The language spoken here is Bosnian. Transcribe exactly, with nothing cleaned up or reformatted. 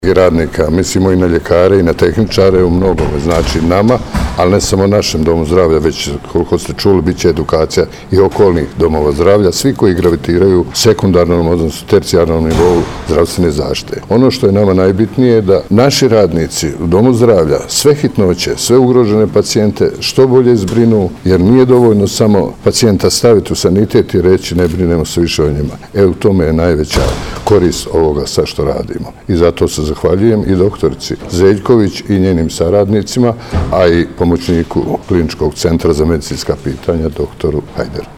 I radnika, mislimo i na ljekare i na tehničare, u mnogome znači nama, ali ne samo našem domu zdravlja, već koliko ste čuli, bit će edukacija i okolnih domova zdravlja, svi koji gravitiraju sekundarnom, odnosno tercijarnom nivou zdravstvene zaštite. Ono što je nama najbitnije je da naši radnici u domu zdravlja sve hitnoće, sve ugrožene pacijente što bolje zbrinu, jer nije dovoljno samo pacijenta staviti u sanitet i reći ne brinemo se više o njima. E, u tome je najveća korist ovoga sa što radimo. I zato se zahvaljujem i doktorici Zeljković i njenim saradnicima, a i pomoćniku Kliničkog centra za medicinska pitanja, doktoru Hajderu.